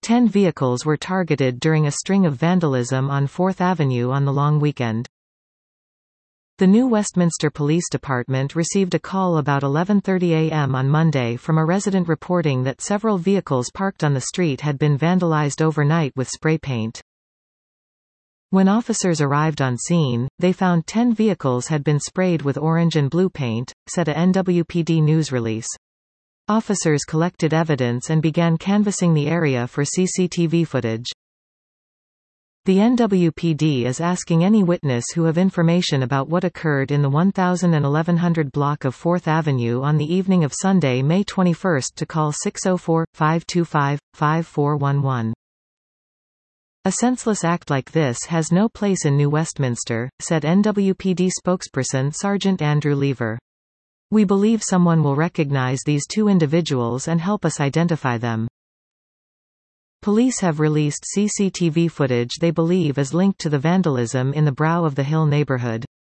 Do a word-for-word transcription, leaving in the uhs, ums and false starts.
Ten vehicles were targeted during a string of vandalism on fourth avenue on the long weekend. The New Westminster Police Department received a call about eleven thirty a m on Monday from a resident reporting that several vehicles parked on the street had been vandalized overnight with spray paint. When officers arrived on scene, they found ten vehicles had been sprayed with orange and blue paint, said a N W P D news release. Officers collected evidence and began canvassing the area for C C T V footage. The N W P D is asking any witness who have information about what occurred in the one thousand and eleven hundred block of fourth avenue on the evening of Sunday, May twenty-first to call six oh four, five two five, five four one one. A senseless act like this has no place in New Westminster, said N W P D spokesperson Sergeant Andrew Lever. We believe someone will recognize these two individuals and help us identify them. Police have released C C T V footage they believe is linked to the vandalism in the Brow of the Hill neighborhood.